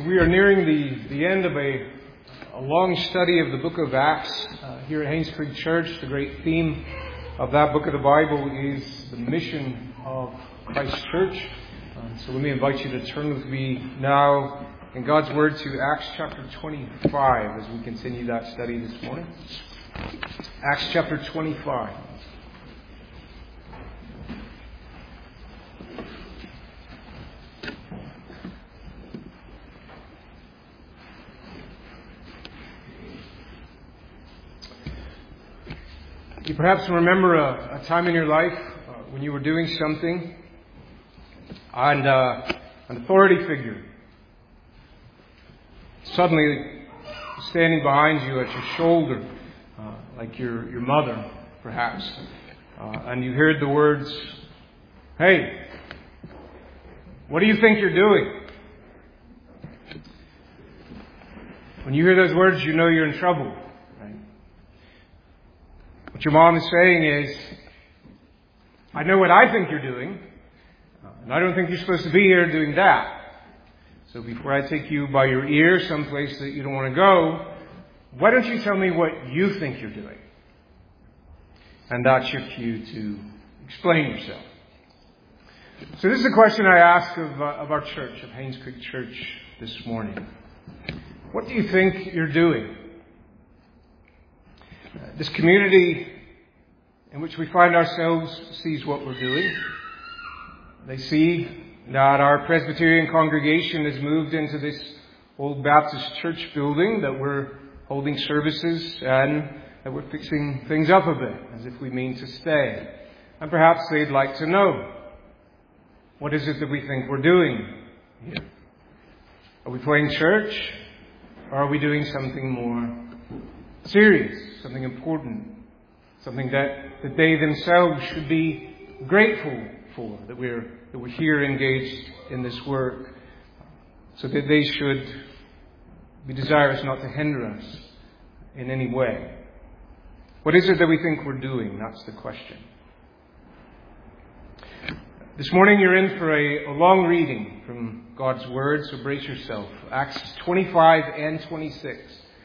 So we are nearing the end of a long study of the book of Acts here at Haynes Creek Church. The great theme of that book of the Bible is the mission of Christ Church. So let me invite you to turn with me now in God's Word to Acts chapter 25 as we continue that study this morning. Acts chapter 25. You perhaps remember a time in your life when you were doing something and an authority figure suddenly standing behind you at your shoulder, like your mother perhaps, and you heard the words, "Hey, what do you think you're doing?" When you hear those words, you know you're in trouble. What your mom is saying is, "I know what I think you're doing, and I don't think you're supposed to be here doing that. So before I take you by your ear someplace that you don't want to go, why don't you tell me what you think you're doing?" And that's your cue to explain yourself. So this is a question I ask of our church, of Haynes Creek Church this morning. What do you think you're doing? This community in which we find ourselves sees what we're doing. They see that our Presbyterian congregation has moved into this old Baptist church building, that we're holding services and that we're fixing things up a bit, as if we mean to stay. And perhaps they'd like to know, what is it that we think we're doing here? Are we playing church? Or are we doing something more serious, something important, something that they themselves should be grateful for, that we're here engaged in this work, so that they should be desirous not to hinder us in any way? What is it that we think we're doing? That's the question. This morning you're in for a long reading from God's Word, so brace yourself. Acts 25 and 26.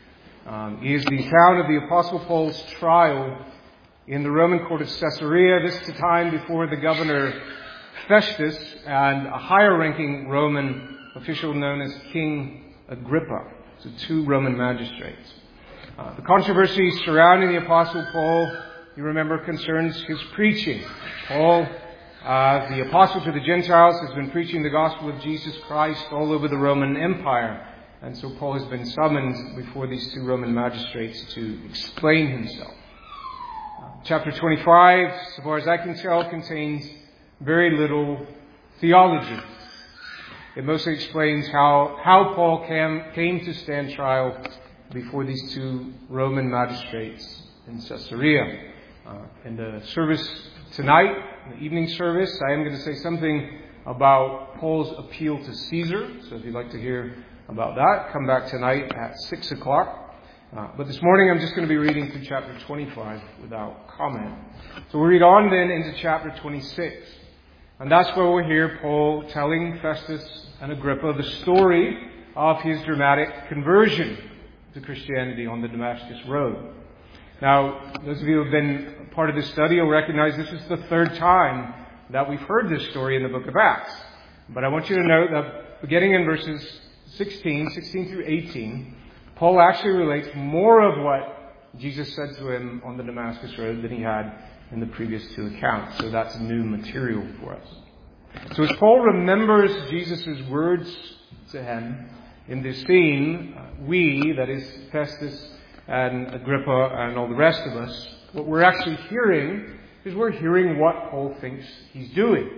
Is the account of the Apostle Paul's trial in the Roman court of Caesarea, this time before the governor Festus and a higher-ranking Roman official known as King Agrippa, so two Roman magistrates. The controversy surrounding the Apostle Paul, you remember, concerns his preaching. Paul, the apostle to the Gentiles, has been preaching the gospel of Jesus Christ all over the Roman Empire. And so Paul has been summoned before these two Roman magistrates to explain himself. Chapter 25, so far as I can tell, contains very little theology. It mostly explains how Paul came to stand trial before these two Roman magistrates in Caesarea. In the service tonight, in the evening service, I am going to say something about Paul's appeal to Caesar. So if you'd like to hear about that, come back tonight at 6 o'clock. But this morning I'm just going to be reading through chapter 25 without comment. So we read on then into chapter 26. And that's where we'll hear Paul telling Festus and Agrippa the story of his dramatic conversion to Christianity on the Damascus Road. Now, those of you who have been part of this study will recognize this is the third time that we've heard this story in the book of Acts. But I want you to note that beginning in verses 16 through 18, Paul actually relates more of what Jesus said to him on the Damascus Road than he had in the previous two accounts. So that's new material for us. So as Paul remembers Jesus' words to him in this scene, we, that is Festus and Agrippa and all the rest of us, what we're actually hearing is we're hearing what Paul thinks he's doing.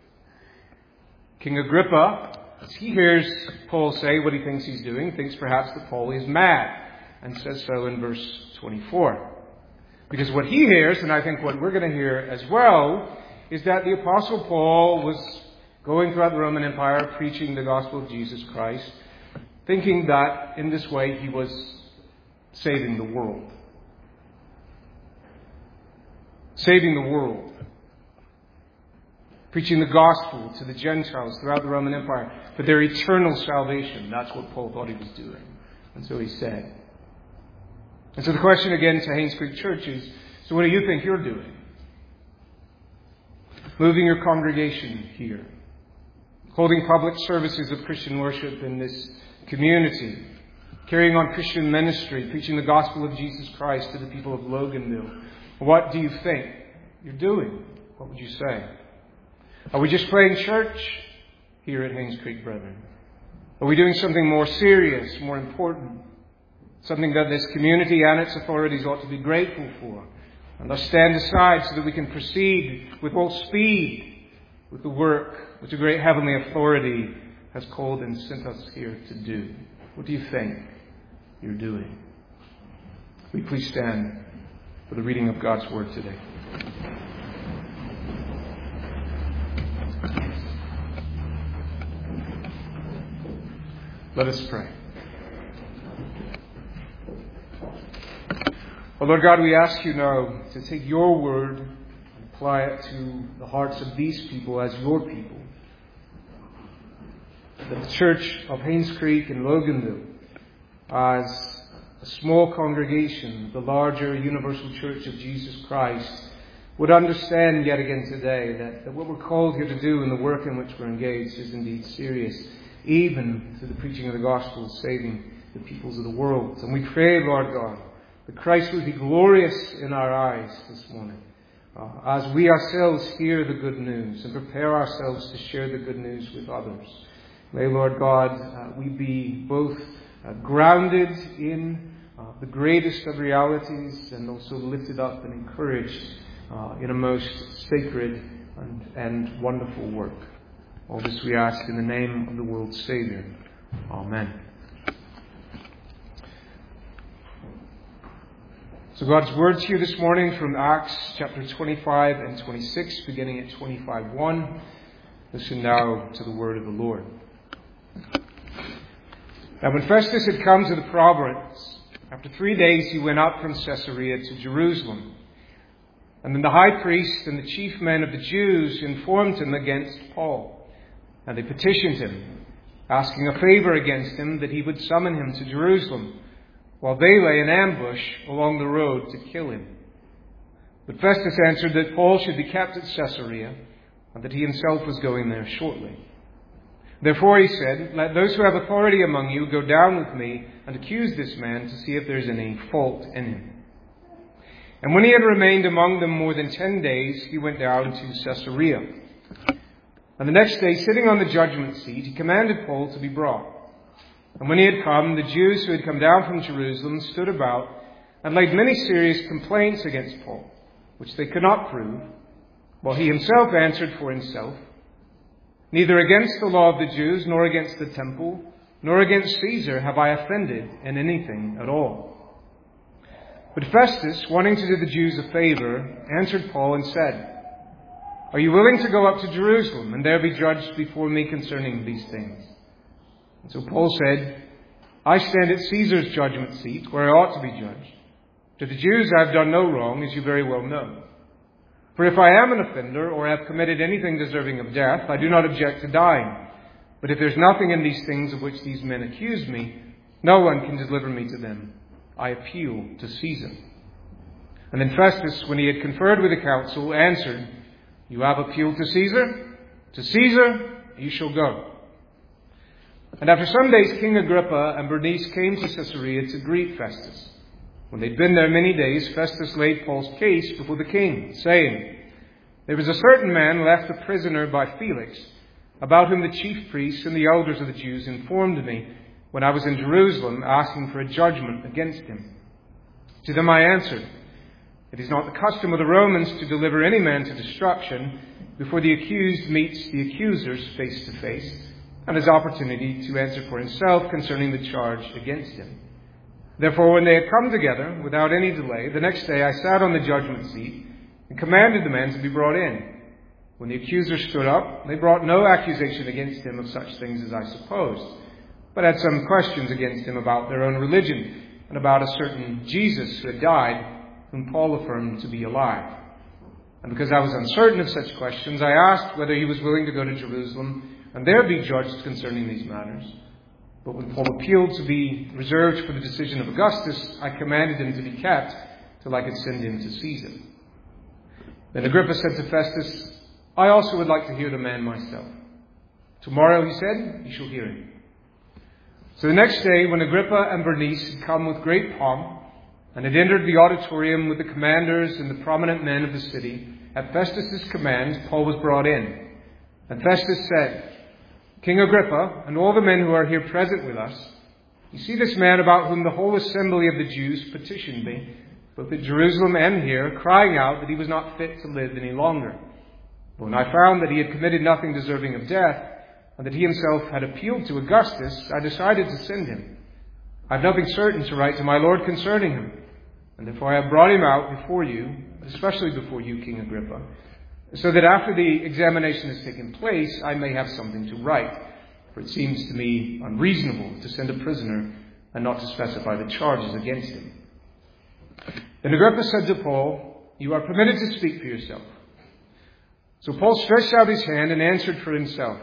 King Agrippa, as he hears Paul say what he thinks he's doing, thinks perhaps that Paul is mad, and says so in verse 24. Because what he hears, and I think what we're going to hear as well, is that the Apostle Paul was going throughout the Roman Empire preaching the gospel of Jesus Christ, thinking that in this way he was saving the world. Saving the world. preaching the gospel to the Gentiles throughout the Roman Empire for their eternal salvation. That's what Paul thought he was doing. And so he said. And so the question again to Haynes Creek Church is, so what do you think you're doing? Moving your congregation here. Holding public services of Christian worship in this community. Carrying on Christian ministry. Preaching the gospel of Jesus Christ to the people of Loganville. What do you think you're doing? What would you say? Are we just playing church here at Haynes Creek, brethren? Are we doing something more serious, more important? Something that this community and its authorities ought to be grateful for. And thus stand aside so that we can proceed with all speed with the work which a great heavenly authority has called and sent us here to do. What do you think you're doing? Will you please stand for the reading of God's Word today? Let us pray. Oh Lord God, we ask you now to take your word and apply it to the hearts of these people as your people. That the church of Haynes Creek and Loganville, as a small congregation, the larger universal church of Jesus Christ, would understand yet again today that what we're called here to do and the work in which we're engaged is indeed serious, even through the preaching of the gospel, saving the peoples of the world. And we pray, Lord God, that Christ would be glorious in our eyes this morning, as we ourselves hear the good news and prepare ourselves to share the good news with others. May, Lord God, we be both grounded in the greatest of realities and also lifted up and encouraged in a most sacred and wonderful work. All this we ask in the name of the world's Savior. Amen. So God's words here this morning from Acts chapter 25 and 26, beginning at 25:1. Listen now to the word of the Lord. Now when Festus had come to the province, after 3 days he went up from Caesarea to Jerusalem. And then the high priest and the chief men of the Jews informed him against Paul. And they petitioned him, asking a favor against him that he would summon him to Jerusalem, while they lay in ambush along the road to kill him. But Festus answered that Paul should be kept at Caesarea, and that he himself was going there shortly. Therefore he said, "Let those who have authority among you go down with me and accuse this man to see if there is any fault in him." And when he had remained among them more than 10 days, he went down to Caesarea. And the next day, sitting on the judgment seat, he commanded Paul to be brought. And when he had come, the Jews who had come down from Jerusalem stood about and laid many serious complaints against Paul, which they could not prove, while he himself answered for himself, "Neither against the law of the Jews, nor against the temple, nor against Caesar have I offended in anything at all." But Festus, wanting to do the Jews a favor, answered Paul and said, "Are you willing to go up to Jerusalem and there be judged before me concerning these things?" And so Paul said, "I stand at Caesar's judgment seat, where I ought to be judged. To the Jews I have done no wrong, as you very well know. For if I am an offender or have committed anything deserving of death, I do not object to dying. But if there's nothing in these things of which these men accuse me, no one can deliver me to them. I appeal to Caesar." And then Festus, when he had conferred with the council, answered, "You have appealed to Caesar? To Caesar you shall go." And after some days, King Agrippa and Bernice came to Caesarea to greet Festus. When they'd been there many days, Festus laid Paul's case before the king, saying, "There was a certain man left a prisoner by Felix, about whom the chief priests and the elders of the Jews informed me when I was in Jerusalem, asking for a judgment against him. To them I answered, 'It is not the custom of the Romans to deliver any man to destruction before the accused meets the accusers face to face, and has opportunity to answer for himself concerning the charge against him.' Therefore, when they had come together, without any delay, the next day I sat on the judgment seat and commanded the man to be brought in. When the accusers stood up, they brought no accusation against him of such things as I supposed, but had some questions against him about their own religion and about a certain Jesus who had died, whom Paul affirmed to be alive. And because I was uncertain of such questions, I asked whether he was willing to go to Jerusalem and there be judged concerning these matters. But when Paul appealed to be reserved for the decision of Augustus, I commanded him to be kept till I could send him to Caesar. Then Agrippa said to Festus, I also would like to hear the man myself. Tomorrow, he said, you shall hear him. So the next day, when Agrippa and Bernice had come with great pomp, and had entered the auditorium with the commanders and the prominent men of the city, at Festus's command, Paul was brought in. And Festus said, King Agrippa, and all the men who are here present with us, you see this man about whom the whole assembly of the Jews petitioned me, both at Jerusalem and here, crying out that he was not fit to live any longer. But when I found that he had committed nothing deserving of death, and that he himself had appealed to Augustus, I decided to send him. I have nothing certain to write to my Lord concerning him, and therefore I have brought him out before you, especially before you, King Agrippa, so that after the examination has taken place, I may have something to write. For it seems to me unreasonable to send a prisoner and not to specify the charges against him. Then Agrippa said to Paul, you are permitted to speak for yourself. So Paul stretched out his hand and answered for himself.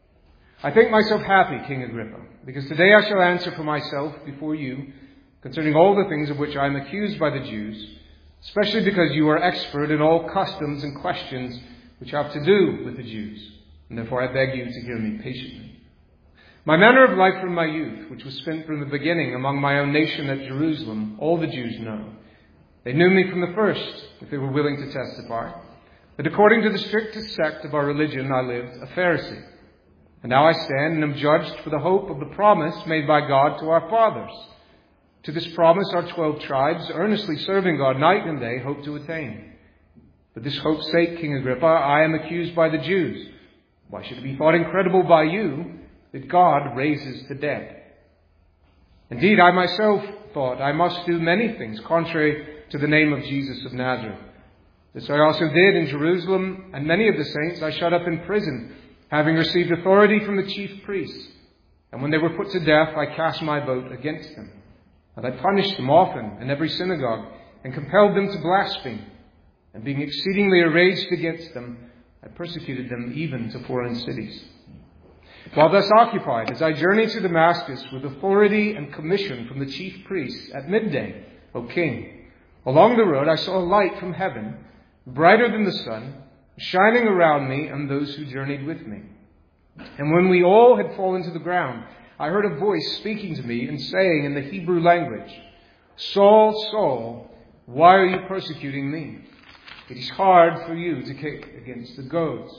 I think myself happy, King Agrippa, because today I shall answer for myself before you concerning all the things of which I am accused by the Jews, especially because you are expert in all customs and questions which have to do with the Jews, and therefore I beg you to hear me patiently. My manner of life from my youth, which was spent from the beginning among my own nation at Jerusalem, all the Jews know. They knew me from the first, if they were willing to testify, that according to the strictest sect of our religion I lived a Pharisee. And now I stand and am judged for the hope of the promise made by God to our fathers. To this promise our 12 tribes, earnestly serving God night and day, hope to attain. For this hope's sake, King Agrippa, I am accused by the Jews. Why should it be thought incredible by you that God raises the dead? Indeed, I myself thought I must do many things contrary to the name of Jesus of Nazareth. This I also did in Jerusalem, and many of the saints I shut up in prison, having received authority from the chief priests. And when they were put to death, I cast my vote against them. And I punished them often in every synagogue, and compelled them to blaspheme. And being exceedingly enraged against them, I persecuted them even to foreign cities. While thus occupied, as I journeyed to Damascus with authority and commission from the chief priests at midday, O king, along the road I saw a light from heaven, brighter than the sun, shining around me and those who journeyed with me. And when we all had fallen to the ground, I heard a voice speaking to me and saying in the Hebrew language, Saul, Saul, why are you persecuting me? It is hard for you to kick against the goads.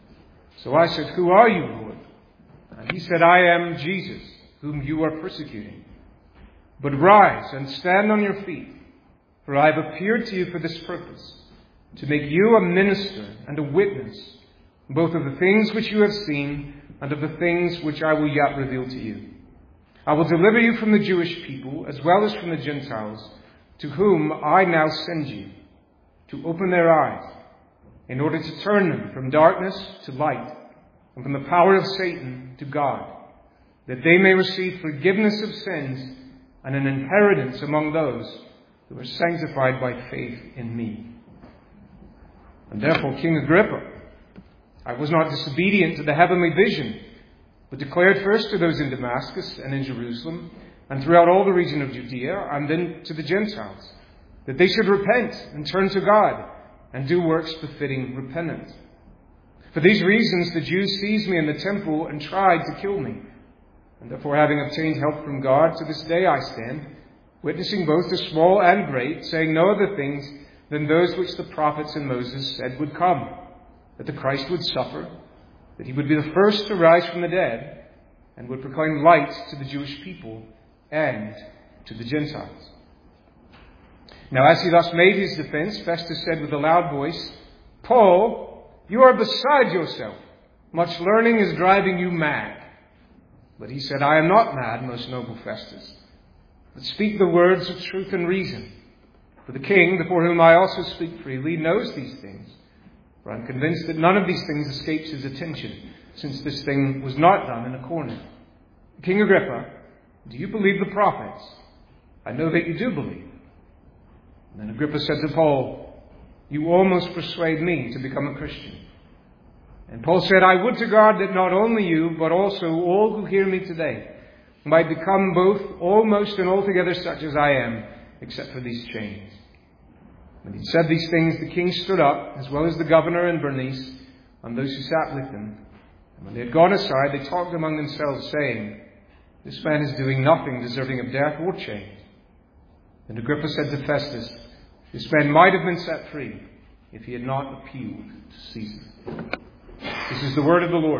So I said, Who are you, Lord? And he said, I am Jesus, whom you are persecuting. But rise and stand on your feet, for I have appeared to you for this purpose, to make you a minister and a witness, both of the things which you have seen and of the things which I will yet reveal to you. I will deliver you from the Jewish people as well as from the Gentiles, to whom I now send you, to open their eyes, in order to turn them from darkness to light, and from the power of Satan to God, that they may receive forgiveness of sins and an inheritance among those who are sanctified by faith in me. And therefore, King Agrippa, I was not disobedient to the heavenly vision, but declared first to those in Damascus and in Jerusalem, and throughout all the region of Judea, and then to the Gentiles, that they should repent and turn to God, and do works befitting repentance. For these reasons the Jews seized me in the temple and tried to kill me. And therefore, having obtained help from God, to this day I stand, witnessing both the small and great, saying no other things than those which the prophets and Moses said would come, that the Christ would suffer, that he would be the first to rise from the dead, and would proclaim light to the Jewish people and to the Gentiles. Now as he thus made his defense, Festus said with a loud voice, Paul, you are beside yourself. Much learning is driving you mad. But he said, I am not mad, most noble Festus, but speak the words of truth and reason. For the king, before whom I also speak freely, knows these things. For I am convinced that none of these things escapes his attention, since this thing was not done in a corner. King Agrippa, do you believe the prophets? I know that you do believe. And then Agrippa said to Paul, You almost persuade me to become a Christian." And Paul said, "I would to God that not only you, but also all who hear me today might become both almost and altogether such as I am, except for these chains." When he said these things, the king stood up, as well as the governor and Bernice, and those who sat with him. And when they had gone aside, they talked among themselves, saying, "This man is doing nothing deserving of death or chains." And Agrippa said to Festus, "This man might have been set free if he had not appealed to Caesar." This is the word of the Lord.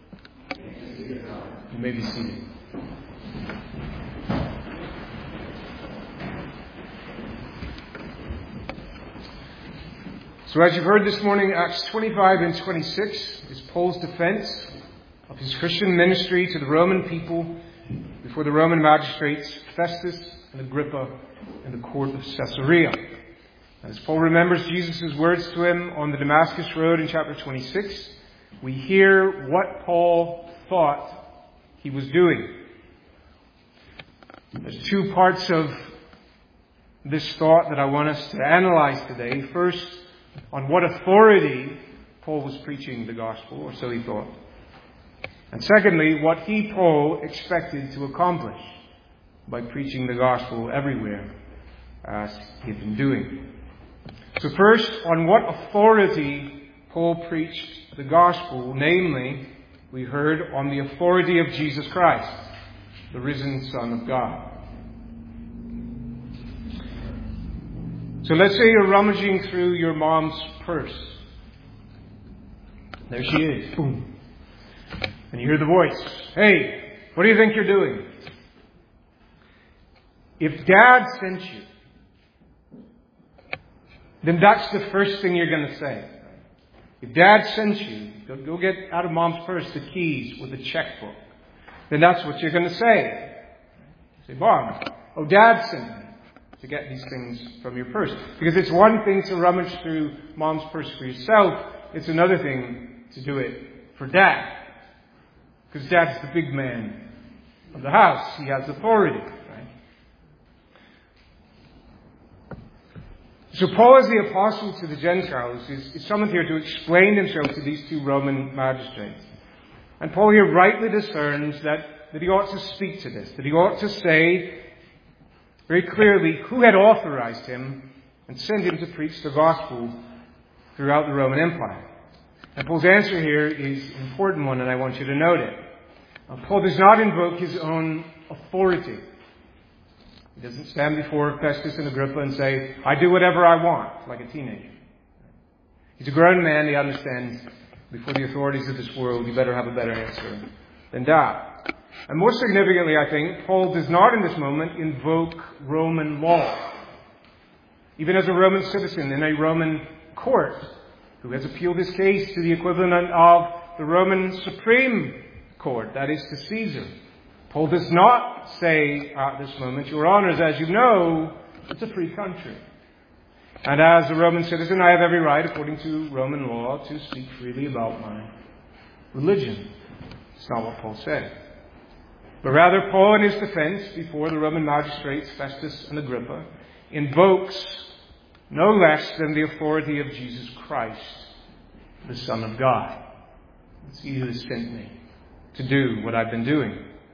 You may be seated. So as you've heard this morning, Acts 25 and 26 is Paul's defense of his Christian ministry to the Roman people before the Roman magistrates Festus and Agrippa in the court of Caesarea. As Paul remembers Jesus' words to him on the Damascus Road in chapter 26, we hear what Paul thought he was doing. There's two parts of this thought that I want us to analyze today. First, on what authority Paul was preaching the gospel, or so he thought. And secondly, what he, Paul, expected to accomplish by preaching the gospel everywhere, as he had been doing. So first, on what authority Paul preached the gospel, namely, we heard on the authority of Jesus Christ, the risen Son of God. So let's say you're rummaging through your mom's purse. There she is. Boom. And you hear the voice. "Hey, what do you think you're doing?" If Dad sent you, then that's the first thing you're going to say. If Dad sent you, go get out of Mom's purse the keys with the checkbook, then that's what you're going to say. You say, "Mom, Dad sent me to get these things from your purse." Because it's one thing to rummage through Mom's purse for yourself. It's another thing to do it for Dad. Because Dad's the big man of the house. He has authority. So Paul, as the apostle to the Gentiles, is summoned here to explain himself to these two Roman magistrates. And Paul here rightly discerns that he ought to speak to this, that he ought to say very clearly who had authorized him and sent him to preach the gospel throughout the Roman Empire. And Paul's answer here is an important one, and I want you to note it. Paul does not invoke his own authority. He doesn't stand before Festus and Agrippa and say, "I do whatever I want," like a teenager. He's a grown man. He understands before the authorities of this world, you better have a better answer than that. And more significantly, I think, Paul does not in this moment invoke Roman law. Even as a Roman citizen in a Roman court who has appealed his case to the equivalent of the Roman Supreme Court, that is to Caesar, Paul does not say at this moment, "Your Honors, as you know, it's a free country. And as a Roman citizen, I have every right, according to Roman law, to speak freely about my religion." It's not what Paul said. But rather, Paul, in his defense before the Roman magistrates, Festus and Agrippa, invokes no less than the authority of Jesus Christ, the Son of God. It's He who has sent me to do what I've been doing.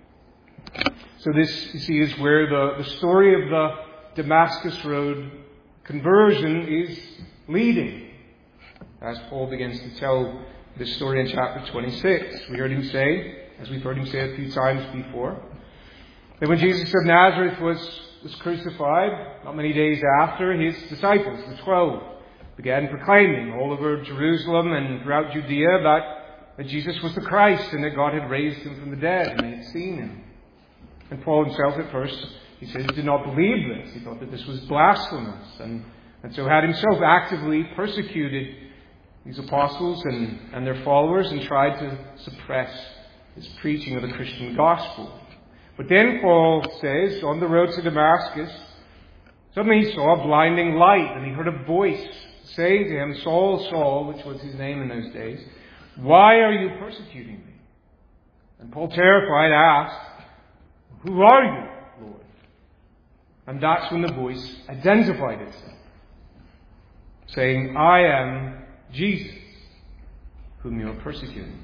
So this, you see, is where the story of the Damascus Road conversion is leading. As Paul begins to tell this story in chapter 26. We heard him say, as we've heard him say a few times before, that when Jesus of Nazareth was crucified, not many days after, his disciples, the 12, began proclaiming all over Jerusalem and throughout Judea that Jesus was the Christ and that God had raised him from the dead and they had seen him. And Paul himself at first, he says, did not believe this. He thought that this was blasphemous and so had himself actively persecuted these apostles and their followers and tried to suppress his preaching of the Christian gospel. But then Paul says, on the road to Damascus, suddenly he saw a blinding light and he heard a voice saying to him, "Saul, Saul," which was his name in those days, "why are you persecuting me?" And Paul, terrified, asked, "Who are you, Lord?" And that's when the voice identified itself. saying, I am Jesus, whom you are persecuting.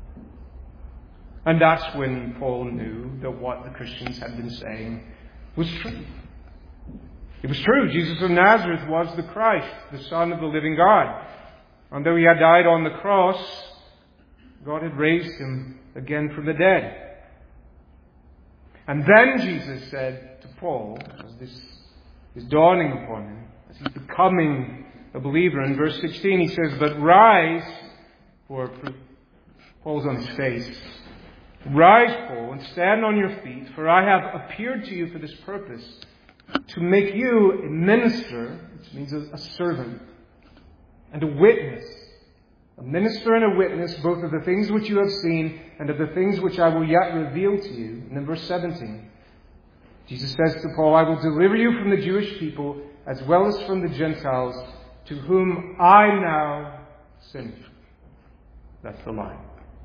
And that's when Paul knew that what the Christians had been saying was true. It was true. Jesus of Nazareth was the Christ, the Son of the living God. And though he had died on the cross, God had raised him again from the dead. And then Jesus said to Paul, as this is dawning upon him, as he's becoming a believer, in verse 16 he says, but rise, for Paul's on his face, rise, Paul, and stand on your feet, for I have appeared to you for this purpose, to make you a minister, which means a servant, and a witness. A minister and a witness, both of the things which you have seen and of the things which I will yet reveal to you. And in verse 17, Jesus says to Paul, I will deliver you from the Jewish people as well as from the Gentiles, to whom I now send you. That's the line.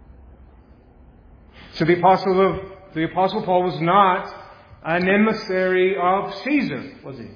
So the Apostle Paul was not an emissary of Caesar, was he?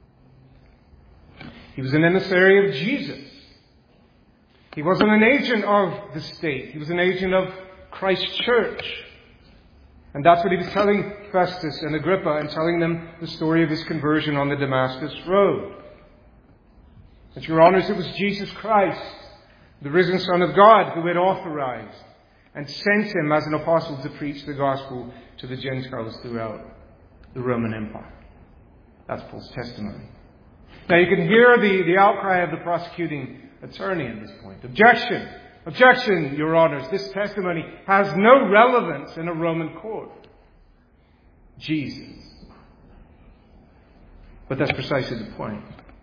He was an emissary of Jesus. He wasn't an agent of the state. He was an agent of Christ's church. And that's what he was telling Festus and Agrippa, and telling them the story of his conversion on the Damascus road. That, your honors, it was Jesus Christ, the risen Son of God, who had authorized and sent him as an apostle to preach the gospel to the Gentiles throughout the Roman Empire. That's Paul's testimony. Now you can hear the outcry of the prosecuting attorney at this point. Objection! Objection, your honors. This testimony has no relevance in a Roman court. Jesus. But that's precisely the point.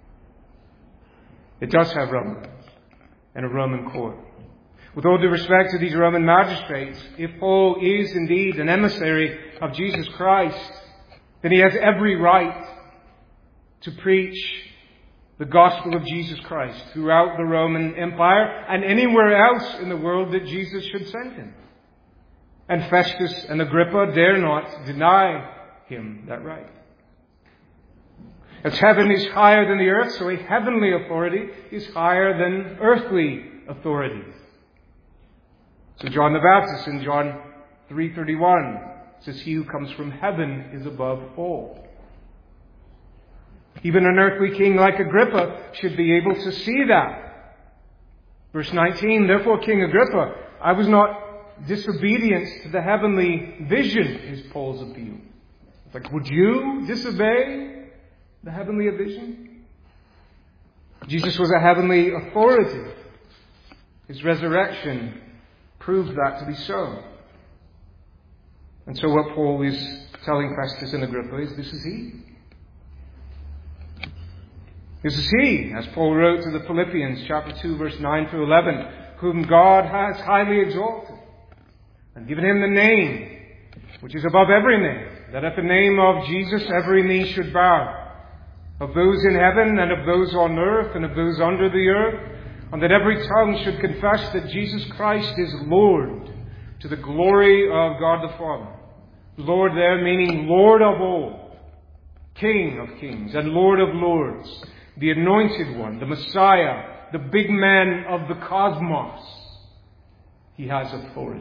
It does have relevance in a Roman court. With all due respect to these Roman magistrates, if Paul is indeed an emissary of Jesus Christ, then he has every right to preach the gospel of Jesus Christ throughout the Roman Empire and anywhere else in the world that Jesus should send him. And Festus and Agrippa dare not deny him that right. As heaven is higher than the earth, so a heavenly authority is higher than earthly authorities. So John the Baptist in John 3:31 says, he who comes from heaven is above all. Even an earthly king like Agrippa should be able to see that. Verse 19, therefore, King Agrippa, I was not disobedient to the heavenly vision, is Paul's appeal. It's like, would you disobey the heavenly vision? Jesus was a heavenly authority. His resurrection proved that to be so. And so what Paul is telling Festus and Agrippa is, this is he. This is he, as Paul wrote to the Philippians, chapter 2, verse 9 through 11, whom God has highly exalted and given him the name which is above every name, that at the name of Jesus every knee should bow, of those in heaven and of those on earth and of those under the earth, and that every tongue should confess that Jesus Christ is Lord, to the glory of God the Father. Lord there meaning Lord of all, King of kings and Lord of lords, the Anointed One, the Messiah, the big man of the cosmos. He has authority.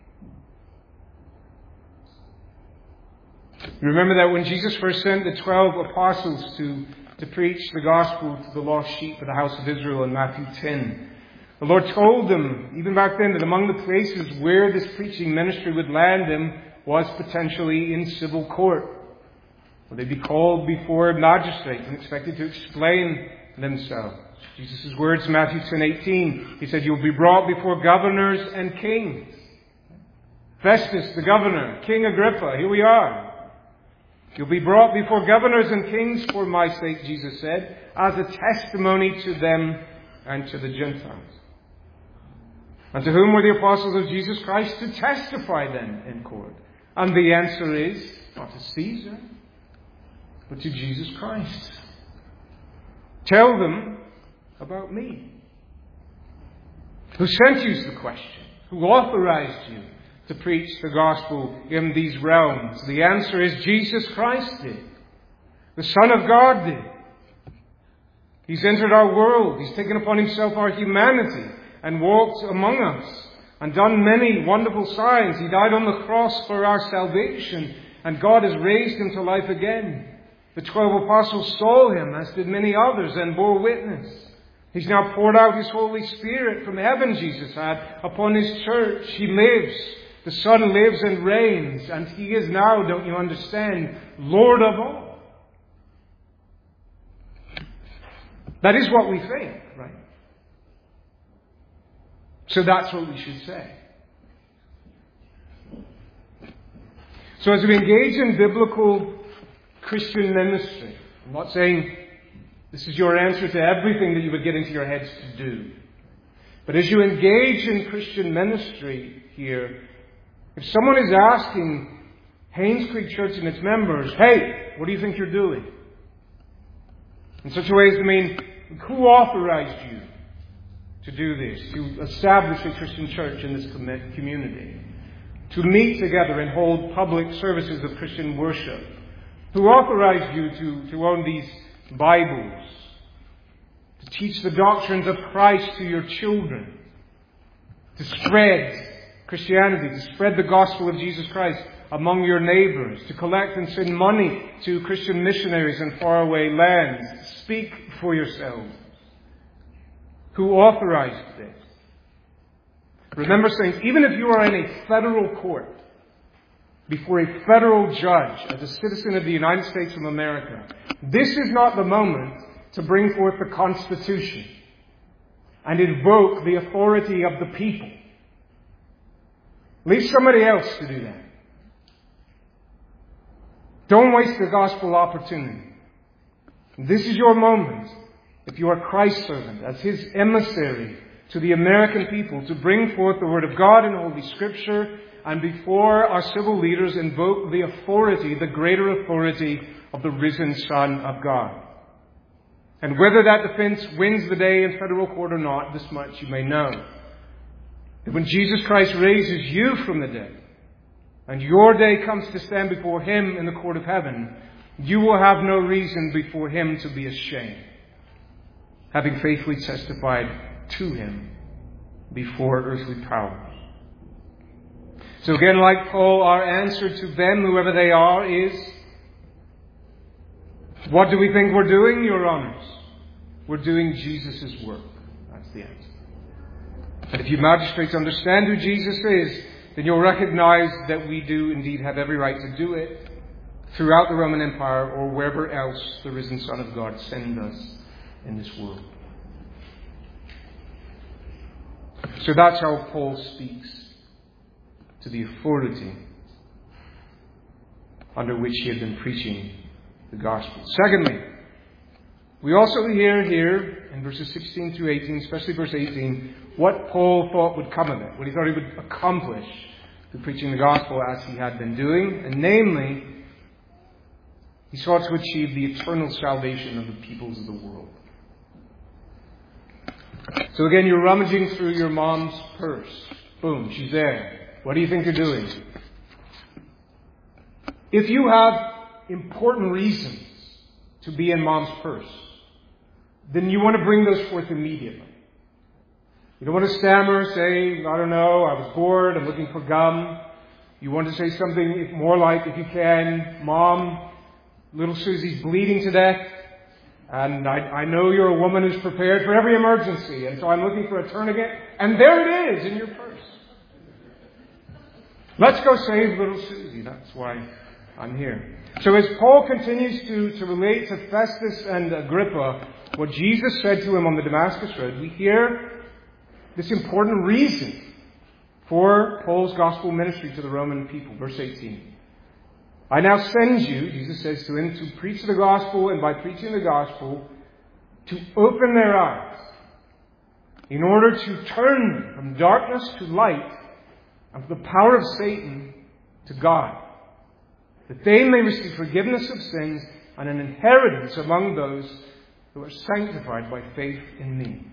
You remember that when Jesus first sent the 12 apostles to preach the gospel to the lost sheep of the house of Israel in Matthew 10, the Lord told them, even back then, that among the places where this preaching ministry would land them was potentially in civil court. They'd be called before magistrates and expected to explain themselves. Jesus' words, Matthew 10:18, he said, you'll be brought before governors and kings. Festus, the governor, King Agrippa, here we are. You'll be brought before governors and kings for my sake, Jesus said, as a testimony to them and to the Gentiles. And to whom were the apostles of Jesus Christ to testify then in court? And the answer is, not to Caesar, but to Jesus Christ. Tell them about me. Who sent you is the question. Who authorized you to preach the gospel in these realms? The answer is Jesus Christ did. The Son of God did. He's entered our world. He's taken upon himself our humanity and walked among us and done many wonderful signs. He died on the cross for our salvation, and God has raised him to life again. The 12 apostles saw him, as did many others, and bore witness. He's now poured out his Holy Spirit from heaven, Jesus had, upon his church. He lives. The Son lives and reigns, and he is now, don't you understand, Lord of all. That is what we think, right? So that's what we should say. So as we engage in biblical Christian ministry, I'm not saying this is your answer to everything that you would get into your heads to do. But as you engage in Christian ministry here, if someone is asking Haynes Creek Church and its members, hey, what do you think you're doing? In such a way as to mean, who authorized you to do this, to establish a Christian church in this community, to meet together and hold public services of Christian worship? Who authorized you to own these Bibles, to teach the doctrines of Christ to your children, to spread Christianity, to spread the gospel of Jesus Christ among your neighbors, to collect and send money to Christian missionaries in faraway lands? Speak for yourselves. Who authorized this? Remember, saints, even if you are in a federal court, before a federal judge, as a citizen of the United States of America, this is not the moment to bring forth the Constitution and invoke the authority of the people. Leave somebody else to do that. Don't waste the gospel opportunity. This is your moment, if you are Christ's servant, as his emissary to the American people, to bring forth the Word of God in Holy Scripture, and before our civil leaders invoke the authority, the greater authority of the risen Son of God. And whether that defense wins the day in federal court or not, this much you may know. That when Jesus Christ raises you from the dead, and your day comes to stand before him in the court of heaven, you will have no reason before him to be ashamed, having faithfully testified to him before earthly powers. So again, like Paul, our answer to them, whoever they are, is, what do we think we're doing, Your Honours? We're doing Jesus' work. That's the answer. And if you magistrates understand who Jesus is, then you'll recognize that we do indeed have every right to do it throughout the Roman Empire or wherever else the risen Son of God sends us in this world. So that's how Paul speaks to the authority under which he had been preaching the gospel. Secondly, we also hear here in verses 16 through 18, especially verse 18, what Paul thought would come of it, what he thought he would accomplish through preaching the gospel as he had been doing, and namely, he sought to achieve the eternal salvation of the peoples of the world. So again, you're rummaging through your mom's purse. Boom, she's there. What do you think you're doing? If you have important reasons to be in mom's purse, then you want to bring those forth immediately. You don't want to stammer, say, I don't know, I was bored, I'm looking for gum. You want to say something more like, if you can, Mom, little Susie's bleeding to death, and I know you're a woman who's prepared for every emergency, and so I'm looking for a tourniquet, and there it is in your purse. Let's go save little Susie. That's why I'm here. So as Paul continues to relate to Festus and Agrippa what Jesus said to him on the Damascus Road, we hear this important reason for Paul's gospel ministry to the Roman people. Verse 18. I now send you, Jesus says to him, to preach the gospel, and by preaching the gospel, to open their eyes, in order to turn them from darkness to light, and from the power of Satan to God, that they may receive forgiveness of sins and an inheritance among those who are sanctified by faith in me.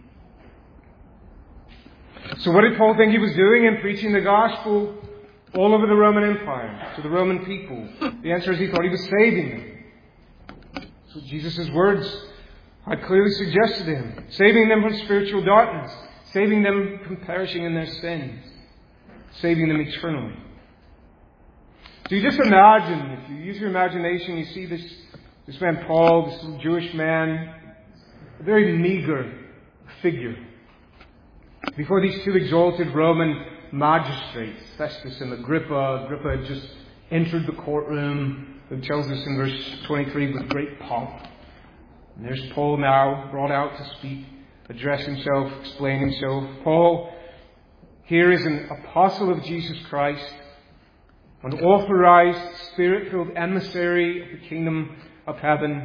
So what did Paul think he was doing in preaching the gospel all over the Roman Empire, to the Roman people? The answer is he thought he was saving them. That's what Jesus' words I clearly suggested to him, saving them from spiritual darkness, saving them from perishing in their sins, saving them eternally. So you just imagine, if you use your imagination, you see this man Paul, this little Jewish man, a very meager figure, before these two exalted Roman magistrates, Festus and Agrippa. Agrippa had just entered the courtroom, it tells us in verse 23, with great pomp. And there's Paul now, brought out to speak, address himself, explain himself. Paul here is an apostle of Jesus Christ, an authorized, Spirit-filled emissary of the kingdom of heaven.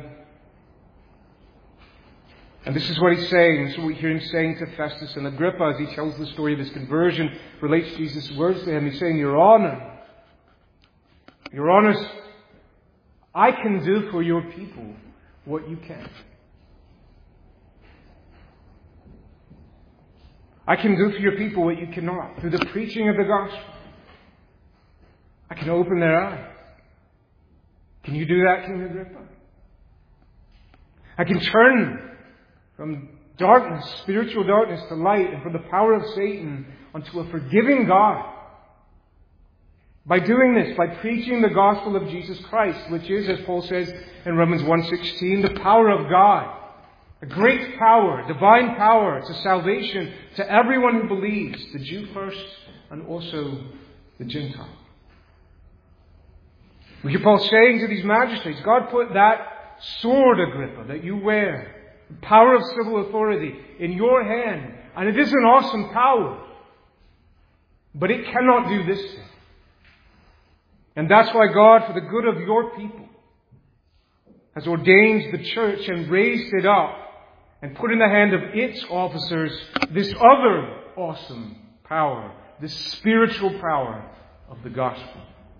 And this is what he's saying. This is what we hear him saying to Festus and Agrippa as he tells the story of his conversion, relates Jesus' words to him. He's saying, Your Honor, I can do for your people what you can't. I can do for your people what you cannot. Through the preaching of the gospel, I can open their eyes. Can you do that, King Agrippa? I can turn from darkness, spiritual darkness, to light, and from the power of Satan unto a forgiving God. By doing this, by preaching the gospel of Jesus Christ, which is, as Paul says in Romans 1:16, the power of God. A great power, divine power to salvation to everyone who believes, the Jew first and also the Gentile. We hear Paul saying to these magistrates, God put that sword, Agrippa, that you wear, the power of civil authority, in your hand. And it is an awesome power. But it cannot do this thing. And that's why God, for the good of your people, has ordained the church and raised it up and put in the hand of its officers this other awesome power, this spiritual power of the gospel.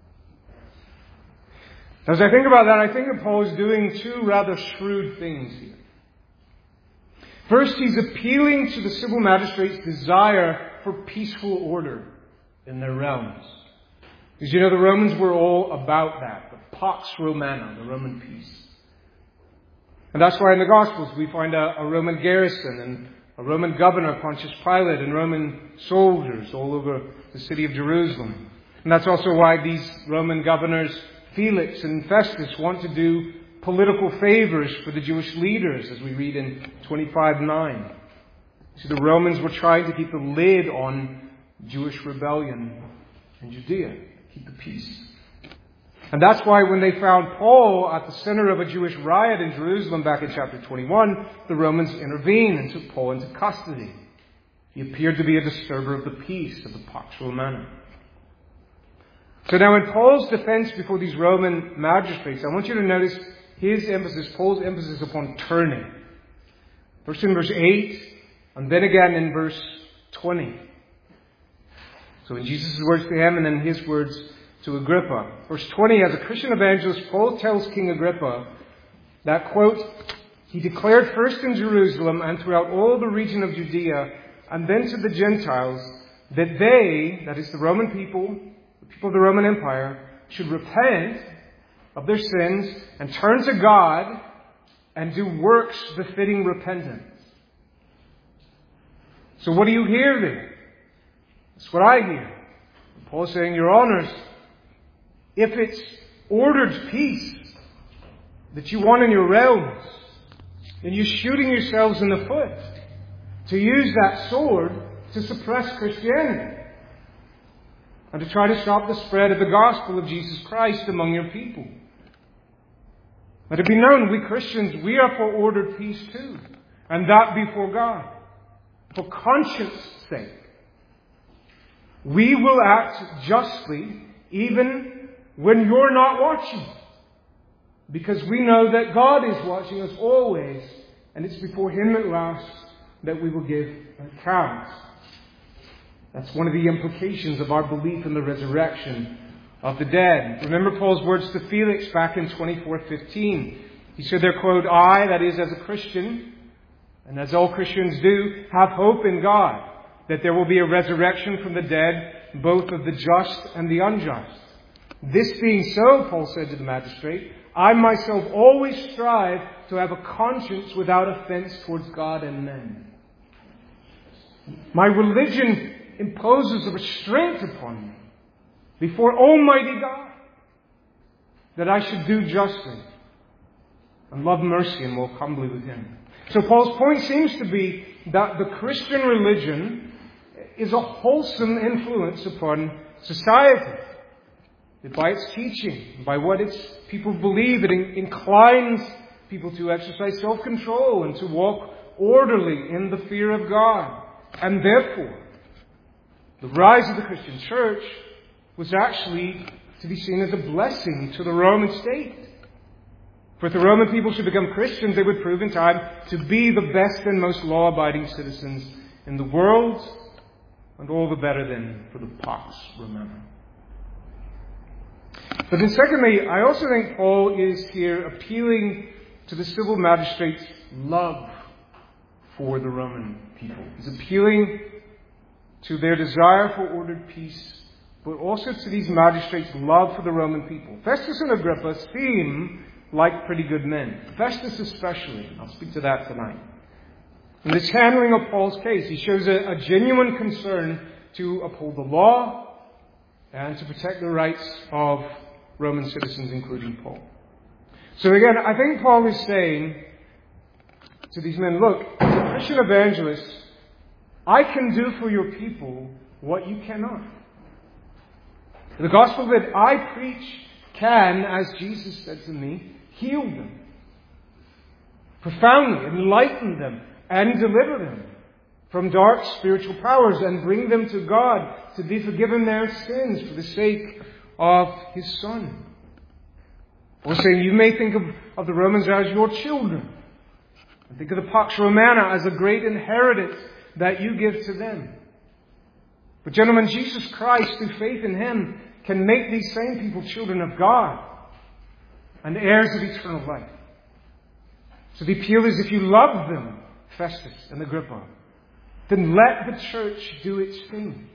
As I think about that, I think that Paul is doing two rather shrewd things here. First, he's appealing to the civil magistrates' desire for peaceful order in their realms. Because you know, the Romans were all about that. The Pax Romana, the Roman peace. And that's why in the Gospels we find a Roman garrison and a Roman governor, Pontius Pilate, and Roman soldiers all over the city of Jerusalem. And that's also why these Roman governors, Felix and Festus, want to do political favors for the Jewish leaders, as we read in 25:9. So the Romans were trying to keep the lid on Jewish rebellion in Judea, keep the peace. And that's why when they found Paul at the center of a Jewish riot in Jerusalem back in chapter 21, the Romans intervened and took Paul into custody. He appeared to be a disturber of the peace of the Pax Romana. So now in Paul's defense before these Roman magistrates, I want you to notice his emphasis, Paul's emphasis upon turning. First in verse 8, and then again in verse 20. So in Jesus' words to him, and then his words to Agrippa. Verse 20, as a Christian evangelist, Paul tells King Agrippa that, quote, he declared first in Jerusalem and throughout all the region of Judea, and then to the Gentiles, that they, that is the Roman people, the people of the Roman Empire, should repent of their sins and turn to God and do works befitting repentance. So what do you hear there? That's what I hear. Paul's saying, Your Honors, if it's ordered peace that you want in your realms, then you're shooting yourselves in the foot to use that sword to suppress Christianity and to try to stop the spread of the gospel of Jesus Christ among your people. Let it be known, we Christians, we are for ordered peace too, and that before God, for conscience sake. We will act justly even when you're not watching, because we know that God is watching us always, and it's before Him at last that we will give an account. That's one of the implications of our belief in the resurrection of the dead. Remember Paul's words to Felix back in 24:15. He said there, quote, I, that is as a Christian, and as all Christians do, have hope in God, that there will be a resurrection from the dead, both of the just and the unjust. This being so, Paul said to the magistrate, I myself always strive to have a conscience without offense towards God and men. My religion imposes a restraint upon me before Almighty God that I should do justly and love mercy and walk humbly with Him. So Paul's point seems to be that the Christian religion is a wholesome influence upon society. That by its teaching, by what its people believe, it inclines people to exercise self-control and to walk orderly in the fear of God. And therefore, the rise of the Christian church was actually to be seen as a blessing to the Roman state. For if the Roman people should become Christians, they would prove in time to be the best and most law-abiding citizens in the world, and all the better then for the Pax Romana. But then secondly, I also think Paul is here appealing to the civil magistrates' love for the Roman people. He's appealing to their desire for ordered peace, but also to these magistrates' love for the Roman people. Festus and Agrippa seem like pretty good men. Festus especially. I'll speak to that tonight. In this handling of Paul's case, he shows a genuine concern to uphold the law and to protect the rights of Roman citizens, including Paul. So again, I think Paul is saying to these men, look, as a Christian evangelist, I can do for your people what you cannot. The gospel that I preach can, as Jesus said to me, heal them, profoundly enlighten them, and deliver them from dark spiritual powers and bring them to God to be forgiven their sins for the sake of His Son. Or saying, you may think of the Romans as your children. And think of the Pax Romana as a great inheritance that you give to them. But gentlemen, Jesus Christ, through faith in Him, can make these same people children of God and heirs of eternal life. So the appeal is, if you love them, Festus and Agrippa, then let the church do its thing.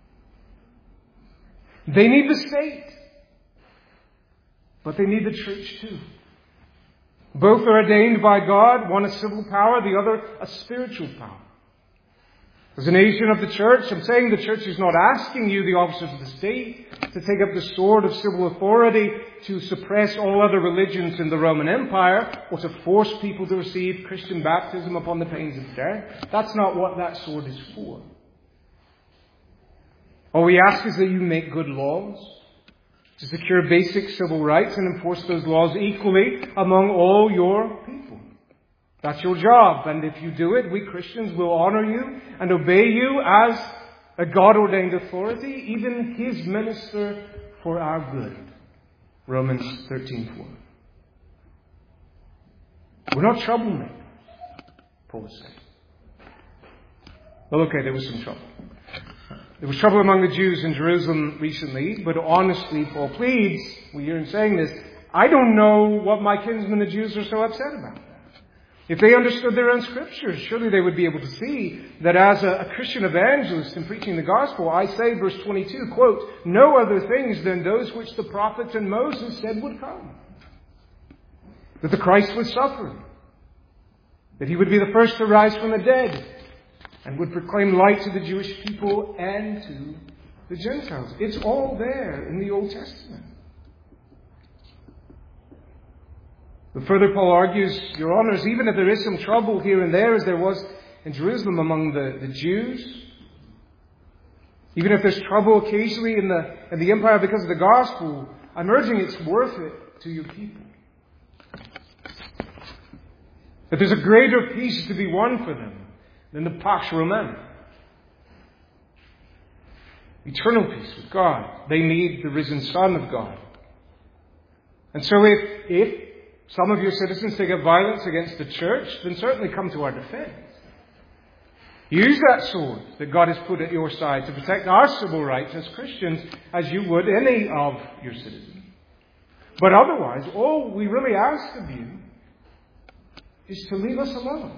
They need the state, but they need the church too. Both are ordained by God, one a civil power, the other a spiritual power. As an agent of the church, I'm saying the church is not asking you, the officers of the state, to take up the sword of civil authority to suppress all other religions in the Roman Empire, or to force people to receive Christian baptism upon the pains of death. That's not what that sword is for. All we ask is that you make good laws to secure basic civil rights and enforce those laws equally among all your people. That's your job. And if you do it, we Christians will honor you and obey you as a God-ordained authority, even His minister for our good. Romans 13:4. We're not troublemakers, Paul is saying. Well, okay, there was some trouble. There was trouble among the Jews in Jerusalem recently, but honestly, Paul pleads, we hear him saying this, I don't know what my kinsmen the Jews are so upset about. If they understood their own scriptures, surely they would be able to see that as a Christian evangelist in preaching the gospel, I say, verse 22, quote, no other things than those which the prophets and Moses said would come. That the Christ would suffer. That He would be the first to rise from the dead. And would proclaim light to the Jewish people and to the Gentiles. It's all there in the Old Testament. But further, Paul argues, Your Honours, even if there is some trouble here and there, as there was in Jerusalem among the Jews, even if there's trouble occasionally in the empire because of the gospel, I'm urging it's worth it to your people. That there's a greater peace to be won for them than the Pax Romana. Eternal peace with God. They need the risen Son of God. And so if some of your citizens take up violence against the church, then certainly come to our defense. Use that sword that God has put at your side to protect our civil rights as Christians as you would any of your citizens. But otherwise, all we really ask of you is to leave us alone.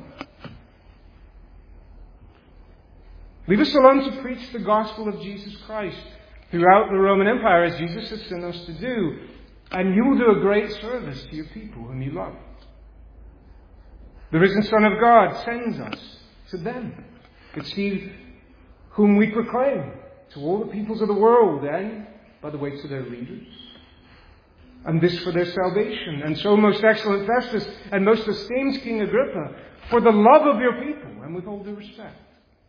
Leave us alone to preach the gospel of Jesus Christ throughout the Roman Empire as Jesus has sent us to do. And you will do a great service to your people whom you love. The risen Son of God sends us to them. It's He whom we proclaim to all the peoples of the world and, by the way, to their leaders. And this for their salvation. And so, most excellent Festus and most esteemed King Agrippa, for the love of your people and with all due respect,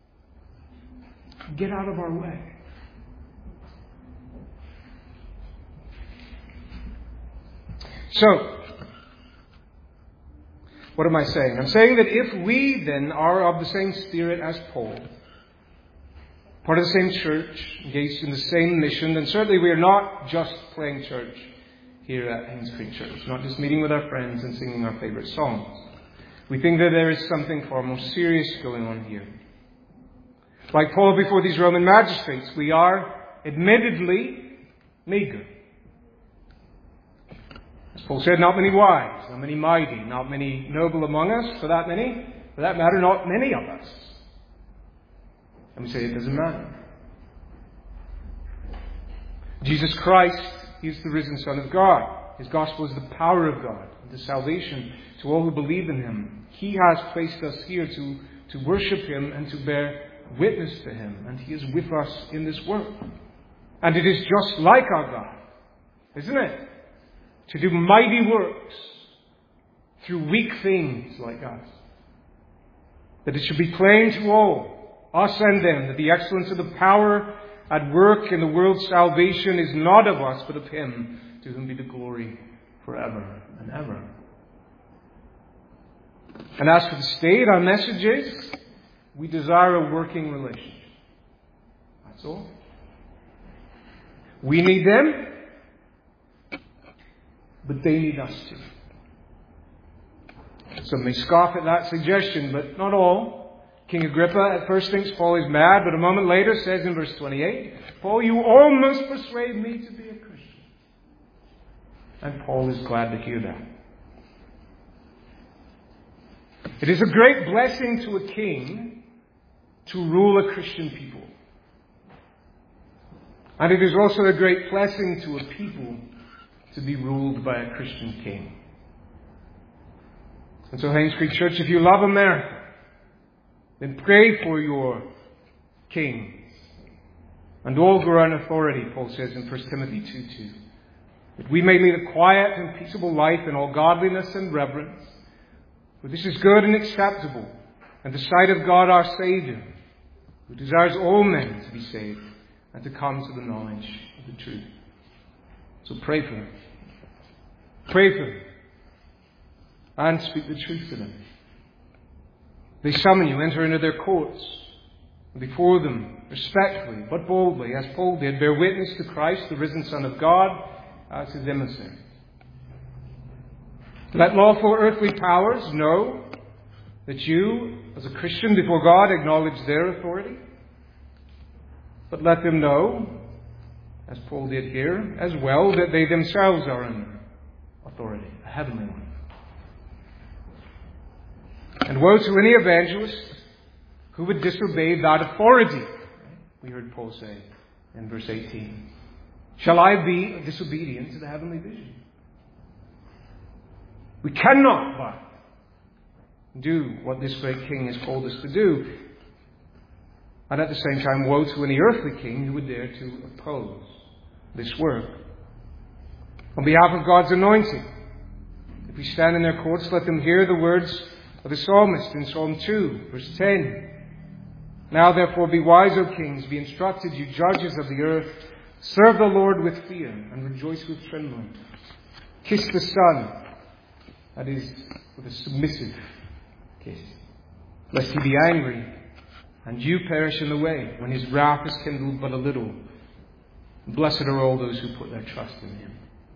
get out of our way. So, what am I saying? I'm saying that if we then are of the same spirit as Paul, part of the same church, engaged in the same mission, then certainly we are not just playing church here at Haynes Creek Church, not just meeting with our friends and singing our favorite songs. We think that there is something far more serious going on here. Like Paul before these Roman magistrates, we are admittedly meager. As Paul said, not many wise, not many mighty, not many noble among us, for that matter, not many of us. And we say it doesn't matter. Jesus Christ, He is the risen Son of God. His gospel is the power of God, the salvation to all who believe in Him. He has placed us here to worship Him and to bear witness to Him. And He is with us in this work. And it is just like our God, isn't it? To do mighty works through weak things like us. That it should be plain to all, us and them, that the excellence of the power at work in the world's salvation is not of us, but of Him, to whom be the glory forever and ever. And as for the state, our message is, we desire a working relationship. That's all. We need them, but they need us too. Some may scoff at that suggestion, but not all. King Agrippa at first thinks Paul is mad, but a moment later says in verse 28, Paul, you almost persuade me to be a Christian. And Paul is glad to hear that. It is a great blessing to a king to rule a Christian people. And it is also a great blessing to a people to be ruled by a Christian king. And so, Haynes Creek Church, if you love America, then pray for your kings and all who are in authority, Paul says in 1 Timothy 2:2, that we may lead a quiet and peaceable life in all godliness and reverence, for this is good and acceptable in the sight of God our Saviour, who desires all men to be saved and to come to the knowledge of the truth. So pray for them. Pray for them. And speak the truth to them. They summon you, enter into their courts. And before them, respectfully but boldly, as Paul did, bear witness to Christ, the risen Son of God, as His emissary. Let lawful earthly powers know that you, as a Christian before God, acknowledge their authority. But let them know, as Paul did here, as well, that they themselves are under authority, a heavenly one. And woe to any evangelist who would disobey that authority. We heard Paul say in verse 18, shall I be disobedient to the heavenly vision? We cannot but do what this great king has called us to do. And at the same time, woe to any earthly king who would dare to oppose this work. On behalf of God's anointing, if we stand in their courts, let them hear the words of the psalmist in Psalm 2, verse 10. Now therefore be wise, O kings, be instructed, you judges of the earth. Serve the Lord with fear and rejoice with trembling. Kiss the Son, that is, with a submissive kiss, lest He be angry and you perish in the way when His wrath is kindled but a little. Blessed are all those who put their trust in Him.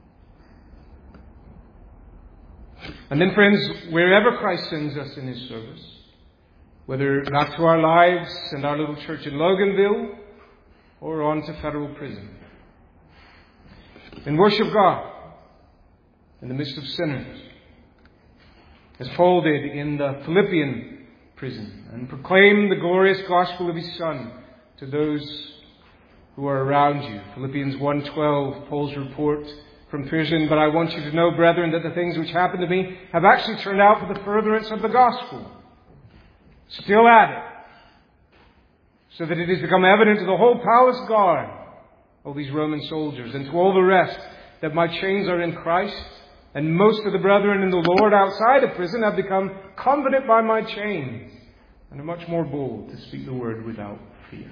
And then, friends, wherever Christ sends us in His service, whether back to our lives and our little church in Loganville or on to federal prison, then worship God in the midst of sinners, as Paul did in the Philippian prison, and proclaim the glorious gospel of His Son to those who are around you. Philippians 1:12, Paul's report from prison, but I want you to know, brethren, that the things which happened to me have actually turned out for the furtherance of the gospel. Still at it. So that it has become evident to the whole palace guard, all these Roman soldiers, and to all the rest, that my chains are in Christ, and most of the brethren in the Lord outside of prison have become confident by my chains, and are much more bold to speak the word without fear.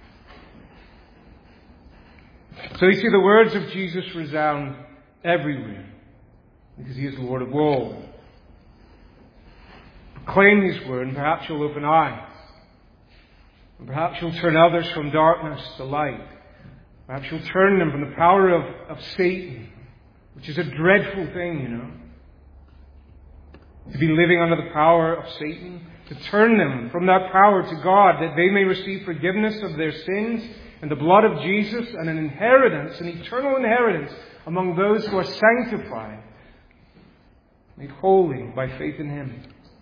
So you see, the words of Jesus resound everywhere, because He is Lord of all. Proclaim His word, and perhaps you'll open eyes. And perhaps you'll turn others from darkness to light. Perhaps you'll turn them from the power of Satan, which is a dreadful thing, you know. To be living under the power of Satan. To turn them from that power to God, that they may receive forgiveness of their sins and the blood of Jesus and an inheritance, an eternal inheritance among those who are sanctified, made holy by faith in Him.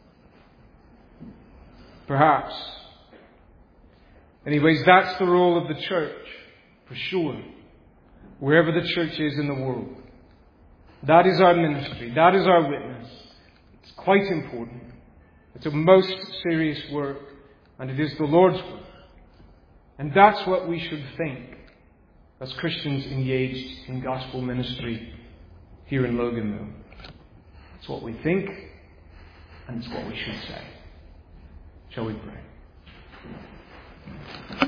Perhaps. Anyways, that's the role of the church, for sure. Wherever the church is in the world. That is our ministry. That is our witness. It's quite important. It's a most serious work. And it is the Lord's work. And that's what we should think as Christians engaged in gospel ministry here in Loganville. It's what we think, and it's what we should say. Shall we pray?